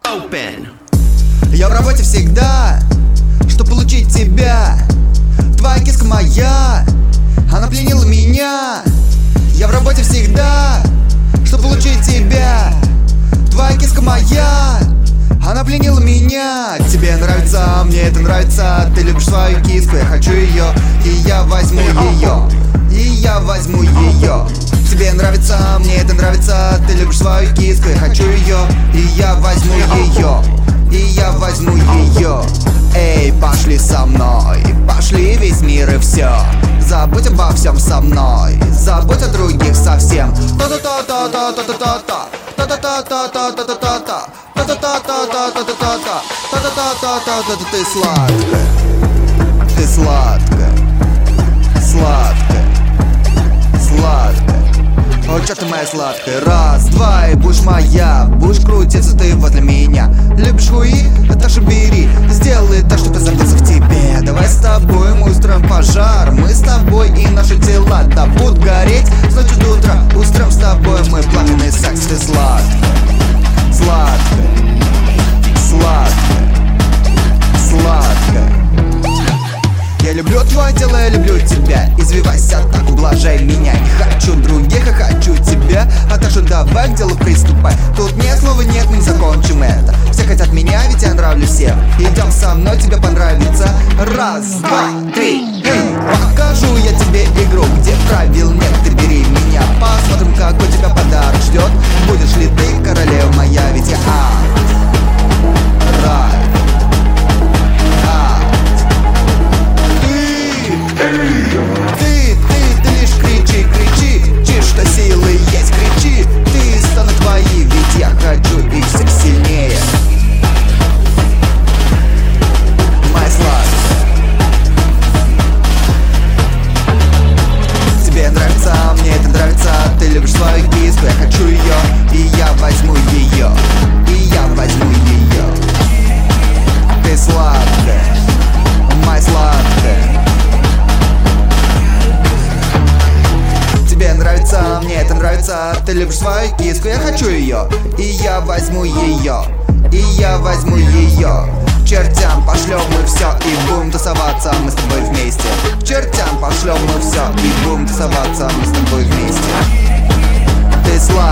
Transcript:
open. Я в работе всегда, чтоб получить тебя. Твоя киска моя, она пленила меня. Я в работе всегда, чтоб получить тебя. Твоя киска моя, она пленила меня. Тебе нравится, мне это нравится. Ты любишь свою киску, я хочу ее. И я возьму ее, и я возьму ее. Тебе нравится, мне это нравится. Ты любишь свою киску, я хочу ее. И я возьму ее, и я возьму ее. Эй, пошли со мной, пошли весь мир и все. Забудь обо всем со мной, забудь о других совсем. Та-та-та-та-та-та-та-та-та. Та-та-та-та-та-та-та-та. Та-та-та-та-та-та-та-та. Та-та-та-та-та-та. Ты сладкая, ты сладкая, сладкая, сладкая. О, чё ты моя сладкая. Раз, два, и будешь моя. Будешь крутиться ты возле меня. Любишь хуи? Это ж бери. Сделай так, чтоб я забылся в тебе. Давай с тобой мы устроим пожар. Мы с тобой и наши тела да будут гореть с ночи до утра. Устроим с тобой мы пламенный секс. Ты сладкая, сладкая, сладкая, сладкая. Я люблю твое тело, я люблю тебя. Извивайся так, ублажай меня. Не хочу других, а хочу тебя. А так что давай к делу приступай. Тут нет слова нет, мы не закончим это. Все хотят меня, ведь я нравлюсь всем. Идем со мной, тебе понравится. Раз, два, три, эй. Покажу я тебе игру, где правил нет, ты бери меня. Посмотрим, какой тебя подарок ждет. Будешь ли ты королева моя, ведь я рай. Ты лишь кричи, кричи, что силы есть, кричи. Ты стану твои, ведь я хочу их всех сильнее. Моя сладкая. Тебе нравится, мне это нравится. Ты любишь свою киску, я хочу ее. И я возьму ее, и я возьму ее. Ты сладкая, моя сладкая. Тебе нравится, мне это нравится. Ты любишь свою киску, я хочу ее. И я возьму ее, и я возьму ее. К чертям пошлем мы все и будем тусоваться мы с тобой вместе. К чертям пошлем мы все и будем тусоваться мы с тобой вместе. Ты сладкая.